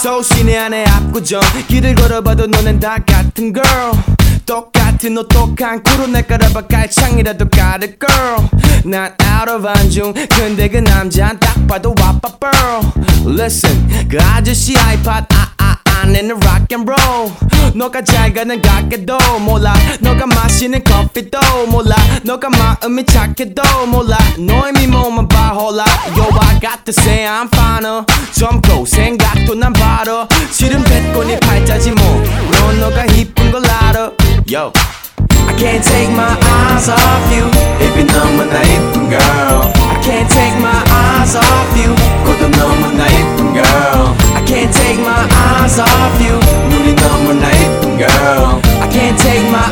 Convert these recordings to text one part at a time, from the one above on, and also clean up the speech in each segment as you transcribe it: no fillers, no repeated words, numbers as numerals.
시내 안에 압구정 길을 걸어봐도 너넨 다 같은 girl 똑같은 옷 똑한 구로 내 깔아봐 깔창이라도 까르 girl 난 out of 안중 근데 그 남자는 딱 봐도 와빠 girl Listen 그 아저씨 아이팟 안에는 rock and roll 너가 잘 가는 가게도 몰라 너가 마시는 커피도 몰라 너가 마음이 착해도 몰라 너의 미모만 봐 홀라 Yo I got to say I'm finer 젊고 생각도 난 바로 지름 뱉고 네 팔자지 뭐넌 너가 이쁜 걸 알아 Yo I can't take my eyes off you 입이 너무나 이쁜 girl I can't take my eyes off you 코도 너무나 이쁜 girl I can't take my eyes off you 눈이 너무나 이쁜 girl I can't take my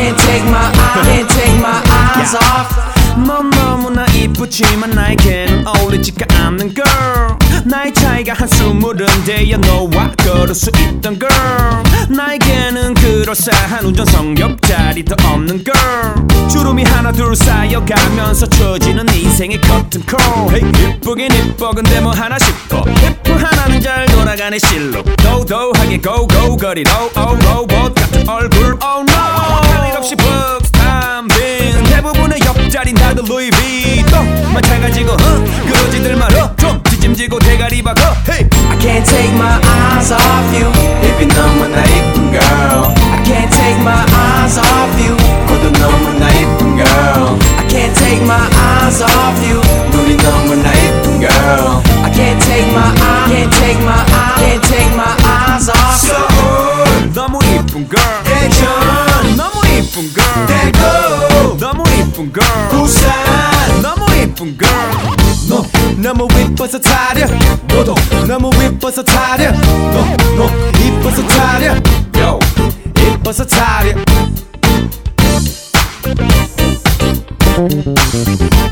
can't take my eyes off 넌 너무나 이쁘지만 나에게는 어울리지가 않는 girl 나의 차이가 한스물은 돼야 너와 걸을 수 있던 girl 나에게는 그럴싸한 운전석 옆자리도 없는 girl 주름이 하나 둘 쌓여가면서 처지는 인생의 커튼 콜 hey, 이쁘긴 이뻐 근데 뭐 하나 싶어 예쁘 하나는 잘 돌아가네 실로 도도하게 고고 거리로 로봇 같은 얼굴 oh no 별일 없이 북스탐빙 대부분의 옆자리 다들 루이 비통 마찬가지고 그러지들 말어 좀 뒷짐지고 대가리 박어 hey. I can't take my eyes off you 입이 너무나 이쁜 girl I can't take my eyes off you 코도 너무나 이쁜 girl I can't take my eyes off you 눈이 너무나 이쁜 girl I can't take my can't take my eyes off you 너무 이쁜 girl 대전 너무 이쁜 girl 대구 너무 이쁜 girl 부산 너무 이쁜 girl 너 너무 이뻐서 타려 너도 너무 이뻐서 타려 너 이뻐서 타려 yo 이뻐서 타려